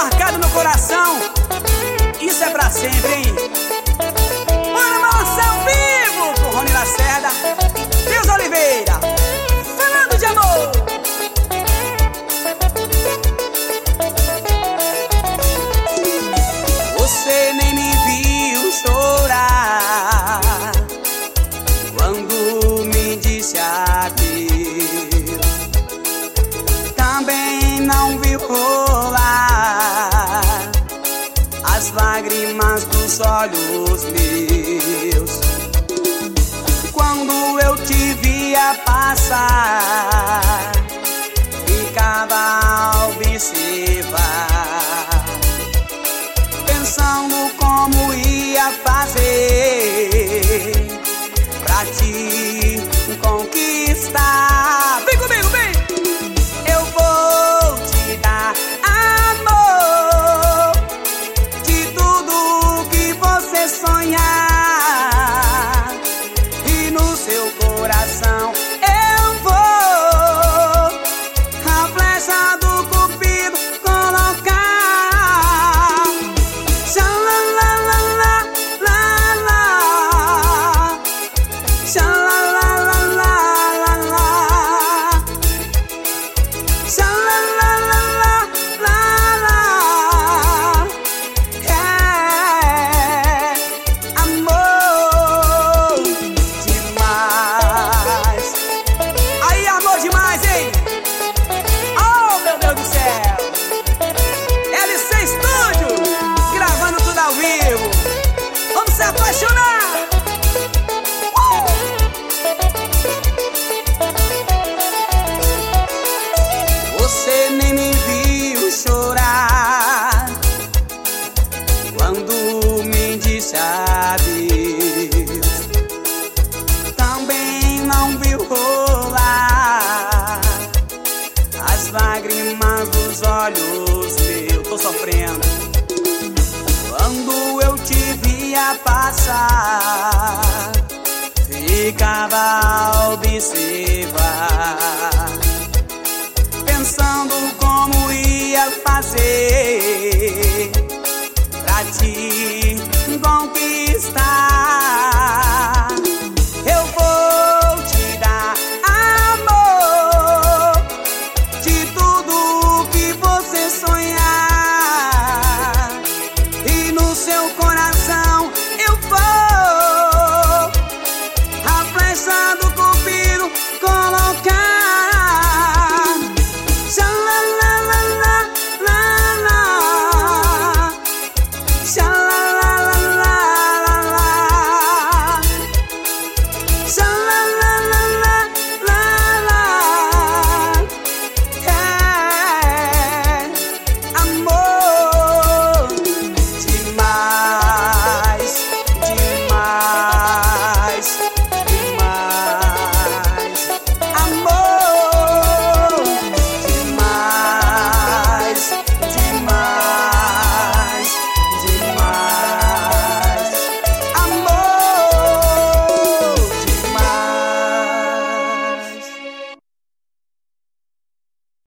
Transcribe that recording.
marcado no coração. Isso é pra sempre, hein? Bora balançar ao vivo com Rony Lacerda, Deus Oliveira, falando de amor. Você nem me viu chorar quando me disse adeus. Também não viu rolar as lágrimas dos olhos meus quando eu te via passar. Ficava a observar, pensando como ia fazer pra te conquistar. Vem comigo, vem! Eu vou te dar amor, de tudo que você sonhar, e no seu coração eu vou a flecha do cupido colocar. Você nem me viu chorar quando me disse adeus. Também não viu rolar as lágrimas dos olhos meus. Tô sofrendo quando eu te via passar. Ficava a observar,